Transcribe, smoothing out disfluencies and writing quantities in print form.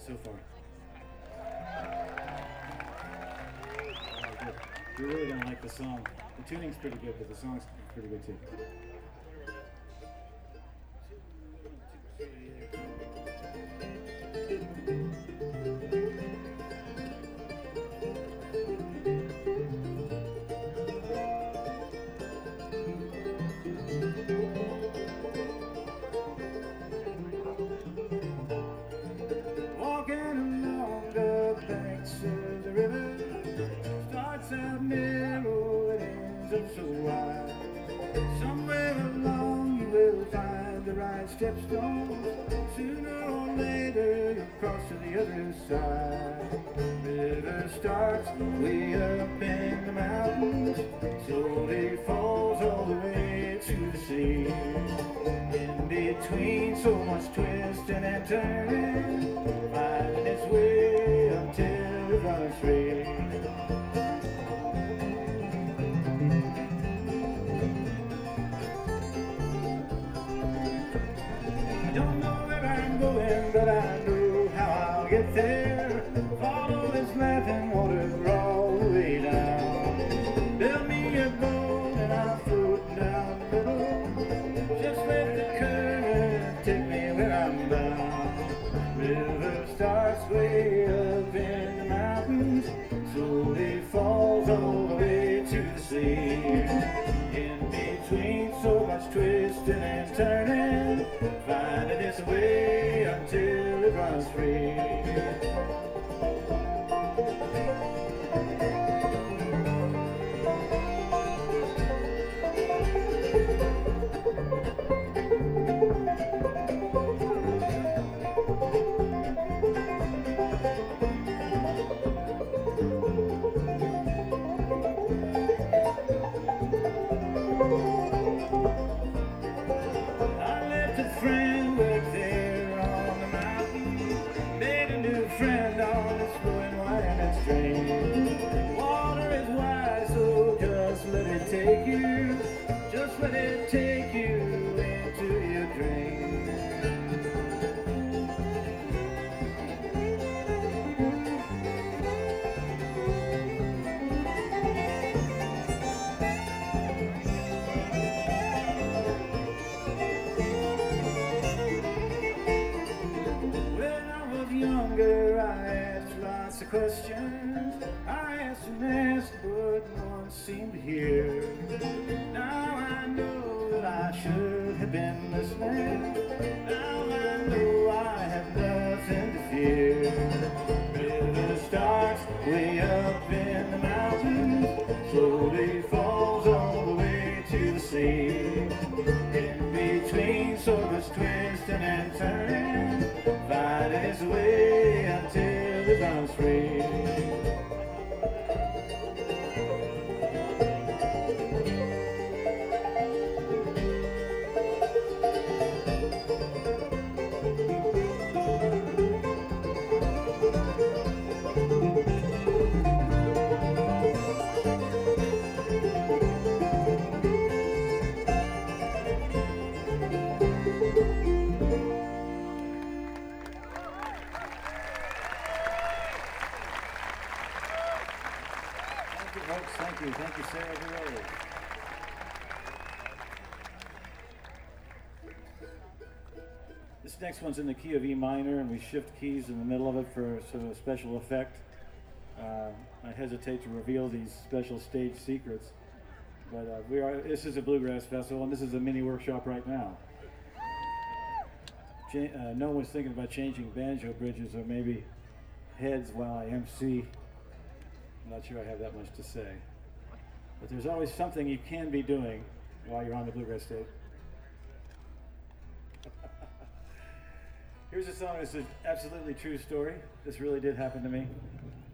so far? Good. You're really gonna like the song. The tuning's pretty good, but the song's pretty good too. Walking along the banks of the river, starts out narrow and ends up so wide. Somewhere along you will find the right stepstones. Sooner or later you'll cross to the other side. River starts way up in the mountains, slowly falls all the way to the sea. In between so much twisting and turning, finding its way until it runs free. I don't know where I'm going, but I know how I'll get there. Follow this laughing water all the way down. Build me a boat and I'll float down the middle. Just let the current take me where I'm bound. River starts way up in the mountains, slowly falls all the way to the sea. In between so much twisting and turning, finding its way until it runs free. I left a friend back there on the mountain, made a new friend on this flowing winding stream. Water is wide, so just let it take you, just let it take you into your dreams. When I was younger, I asked lots of questions. I asked and asked, but no one seemed to hear. Now I know that I should have been listening. Now I know I have nothing to fear. River starts way up in the mountains, slowly falls all the way to the sea. In between so much twisting and turning, finding its way until it runs free. Thank you, folks. Thank you. Thank you, Sarah DeRose. This next one's in the key of E minor, and we shift keys in the middle of it for sort of a special effect. I hesitate to reveal these special stage secrets, but this is a bluegrass festival, and this is a mini workshop right now. No one's thinking about changing banjo bridges or maybe heads while I MC. I'm not sure I have that much to say. But there's always something you can be doing while you're on the bluegrass stage. Here's a song that's an absolutely true story. This really did happen to me.